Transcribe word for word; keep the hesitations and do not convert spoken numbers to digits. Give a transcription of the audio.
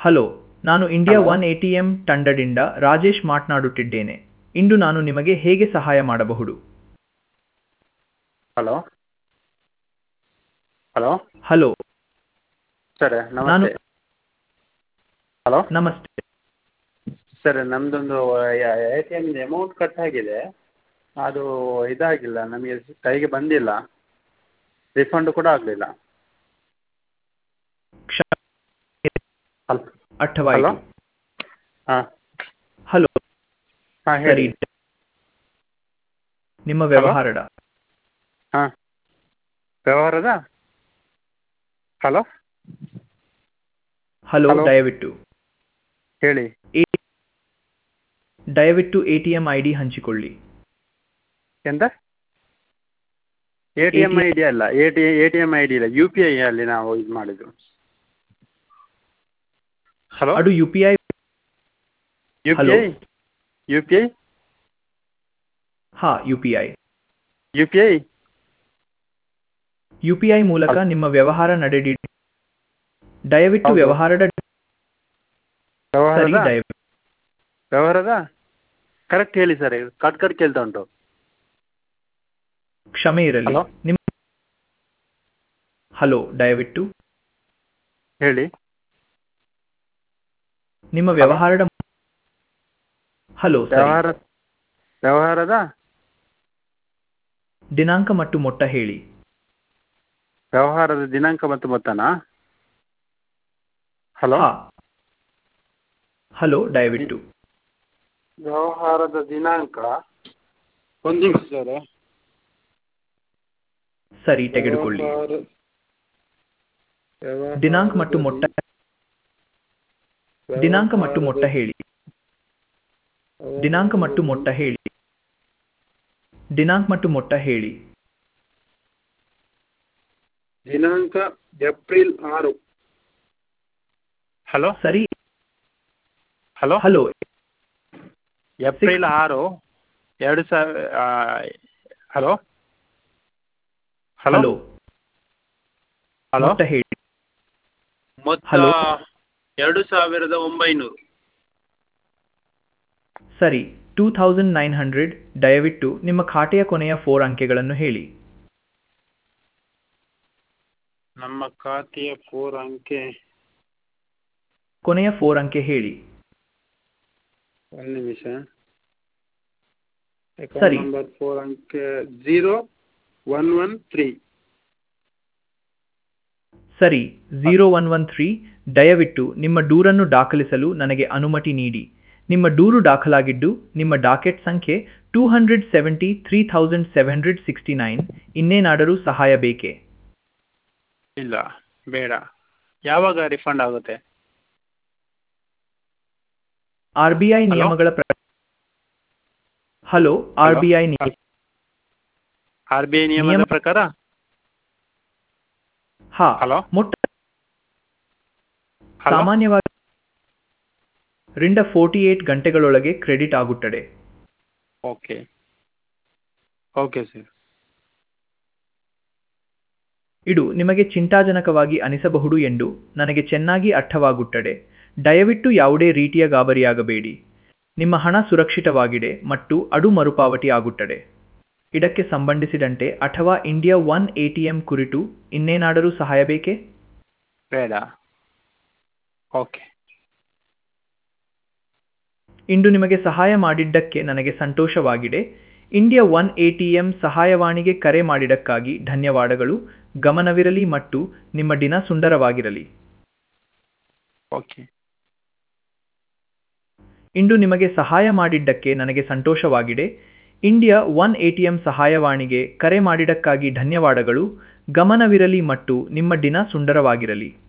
Hello, ನಾನು India hello one ATM ತಂಡದಿಂದ ರಾಜೇಶ್ ಮಾತನಾಡುತ್ತಿದ್ದೇನೆ. ಇಂದು ನಾನು ನಿಮಗೆ ಹೇಗೆ ಸಹಾಯ ಮಾಡಬಹುದು? ಹಲೋ ಹಲೋ ಹಲೋ, ಸರ್ ನಾನು ನಮಸ್ತೆ. ಹಲೋ ನಮಸ್ತೆ. ಸರ್ ನಮ್ಮದೊಂದು ಎ ಟಿ ಎಮ್ದು ಅಮೌಂಟ್ ಕಟ್ ಆಗಿದೆ. ಅದು ಇದಾಗಿಲ್ಲ, ನಮಗೆ ಕೈಗೆ ಬಂದಿಲ್ಲ, ರಿಫಂಡ್ ಕೂಡ ಆಗಲಿಲ್ಲ. ಕ್ಷ- ಹಲ್ ಹಲೋ ಅರ್ಥವಾಯಿತು. ಹಾಂ ಹಲೋ, ಹಾಂ ಸರಿ. ಹೇಳಿ. ನಿಮ್ಮ ಹಲೋ ವ್ಯವಹಾರದ ಹಾಂ ವ್ಯವಹಾರದ ಹಲೋ ಹಲೋ, ಹಲೋ ದಯವಿಟ್ಟು ಹೇಳಿ. ಎ- ದಯವಿಟ್ಟು ಎಟಿಎಂ ಐ ಡಿ ಹಂಚಿಕೊಳ್ಳಿ. ಎಂತ? A T M I ATM D ಅಲ್ಲ, A T A T M I D ಇಲ್ಲ, ಯು ಪಿ ಐ ಅಲ್ಲಿ ನಾವು ಇದು ಮಾಡಿದ್ದು. ಹಲೋ ಅದು U P I. U P hello, I U P I ಹಾ, U P I. U P I U P I ಮೂಲಕ ಹಲ್ ನಿಮ್ಮ ವ್ಯವಹಾರ ನಡೆದಿ. ದಯವಿಟ್ಟು ಹೌದು. ವ್ಯವಹಾರದ ಸರಿ. ವ್ಯವಹಾರದ ದಯವಿಟ್ಟು ವ್ಯವಹಾರದ ಕರೆಕ್ಟ್ ಹೇಳಿ ಸರ್, ಕಟ್ ಕಟ್ ಕೇಳ್ತಾ ಉಂಟು. ಕ್ಷಮೆ ಇರಲಿ. ಹಲೋ ನಿಮ್ಮ ಹಲೋ, ದಯವಿಟ್ಟು ಹೇಳಿ. ನಿಮ್ಮ ಹಲೋ ವ್ಯವಹಾರದ ಹಲೋ, ಸರಿ. ವ್ಯವಹಾರ ವ್ಯವಹಾರದ ದಿನಾಂಕ ಮತ್ತು ಮೊತ್ತ ಹೇಳಿ. ವ್ಯವಹಾರದ ದಿನಾಂಕ ಮತ್ತು ಮೊತ್ತನಾ? ಹಲೋ ಹಾ, ಹಲೋ, ದಿ ದಯವಿಟ್ಟು ವ್ಯವಹಾರದ ದಿನಾಂಕ ಒಂದು ನಿಮಿಷ ಸರ್. ಸರಿ, ತೆಗೆದುಕೊಳ್ಳಿ. ವ್ಯವಹಾರ ದಿನಾಂಕ ಮತ್ತು ವ್ಯವಹಾರದ ಮೊತ್ತ ದಿ ದಿನಾಂಕ ಮತ್ತು ವ್ಯವಹಾರದ ಮೊತ್ತ ಹೇಳಿ. ದಿನಾಂಕ ಮತ್ತು ವ್ಯವಹಾರದ ಮೊತ್ತ ಹೇಳಿ. ದಿನಾಂಕ ಮತ್ತು ಮೊತ್ತ ಹೇಳಿ. ದಿನಾಂಕ ಏಪ್ರಿಲ್ ಆರು. ಹಲೋ ಸರಿ. Hello hello, six. ಏಪ್ರಿಲ್ ಆರು ಎರಡು ಸಾವಿರ. ಹಲೋ ಹಲೋ ಹಲೋ, ಹಲೋ ಮೊತ್ತ ಹೇಳಿ. ಮೊತ್ತ ಹಲೋ, ಎರಡು ಸಾವಿರದ ಒಂಬೈನೂರು. ಸರಿ. Two thousand nine hundred. ದಯವಿಟ್ಟು ನಿಮ್ಮ ಖಾತೆಯ ಕೊನೆಯ ಫೋರ್ ಅಂಕೆಗಳನ್ನು ಹೇಳಿ. ನಮ್ಮ ಖಾತೆಯ ಫೋರ್ ಅಂಕೆ. ಕೊನೆಯ ಫೋರ್ ಅಂಕೆ ಹೇಳಿ. ಒಂದು ನಿಮಿಷ. ಅಕೌಂಟ್ ಸರಿ. ನಂಬರ್ ಫೋರ್ ಅಂಕೆ ಝೀರೋ ಒನ್ ಒನ್ ತ್ರೀ. ಸರಿ. Zero one one three. ದಯವಿಟ್ಟು ನಿಮ್ಮ ದೂರನ್ನು ದಾಖಲಿಸಲು ನನಗೆ ಅನುಮತಿ ನೀಡಿ. ನಿಮ್ಮ ದೂರು ದಾಖಲಾಗಿದ್ದು ನಿಮ್ಮ ಡಾಕೆಟ್ ಸಂಖ್ಯೆ two hundred seventy three thousand seven hundred sixty nine. ಇನ್ನೇನಾದರೂ ಸಹಾಯ ಬೇಕೇ? ಇಲ್ಲ, ಬೇಡ. ಯಾವಾಗ ರಿಫಂಡ್ ಆಗುತ್ತೆ? ಆರ್ ಬಿ ಐ ಹಲೋ ನಿಯಮಗಳ ಪ್ರ hello, R hello B I ನಿಯಮ ಆರ್ ಬಿ ಐ ನಿಯಮದ ನಿಯಮ ಪ್ರಕಾರ. ಹಾ, ಹಲೋ ಮೊಟ್ಟ ಹಲೋ ಸಾಮಾನ್ಯವಾಗಿ ರಿಂದ ಫೋರ್ಟಿ ಏಟ್ ಗಂಟೆಗಳೊಳಗೆ ಕ್ರೆಡಿಟ್ ಆಗುತ್ತದೆ. Okay okay sir. ಇದು ನಿಮಗೆ ಚಿಂತಾಜನಕವಾಗಿ ಅನಿಸಬಹುದು ಎಂದು ನನಗೆ ಚೆನ್ನಾಗಿ ಅರ್ಥವಾಗುತ್ತದೆ. ದಯವಿಟ್ಟು ಯಾವುದೇ ರೀತಿಯ ಗಾಬರಿಯಾಗಬೇಡಿ. ನಿಮ್ಮ ಹಣ ಸುರಕ್ಷಿತವಾಗಿದೆ ಮತ್ತು ಅದು ಮರುಪಾವತಿ ಆಗುತ್ತದೆ. ಇದಕ್ಕೆ ಸಂಬಂಧಿಸಿದಂತೆ ಅಥವಾ ಇಂಡಿಯಾ ಒನ್ ಎಟಿಎಂ ಕುರಿತು ಇನ್ನೇನಾದರೂ ಸಹಾಯ ಬೇಕೇ? ಬೇಡ. ಓಕೆ. ಇಂದು ನಿಮಗೆ ಸಹಾಯ ಮಾಡಿದ್ದಕ್ಕೆ ನನಗೆ ಸಂತೋಷವಾಗಿದೆ. ಇಂಡಿಯಾ ಒನ್ ಎಟಿಎಂ ಸಹಾಯವಾಣಿಗೆ ಕರೆ ಮಾಡಿದ್ದಕ್ಕಾಗಿ ಧನ್ಯವಾದಗಳು. ಗಮನವಿರಲಿ ಮತ್ತು ನಿಮ್ಮ ದಿನ ಸುಂದರವಾಗಿರಲಿ. ಓಕೆ. ಇಂದು ನಿಮಗೆ ಸಹಾಯ ಮಾಡಿದ್ದಕ್ಕೆ ನನಗೆ ಸಂತೋಷವಾಗಿದೆ. ಇಂಡಿಯಾ ಒನ್ ಎಟಿಎಂ ಸಹಾಯವಾಣಿಗೆ ಕರೆ ಮಾಡಿದ್ದಕ್ಕಾಗಿ ಧನ್ಯವಾದಗಳು. ಗಮನವಿರಲಿ ಮತ್ತು ನಿಮ್ಮ ದಿನ ಸುಂದರವಾಗಿರಲಿ.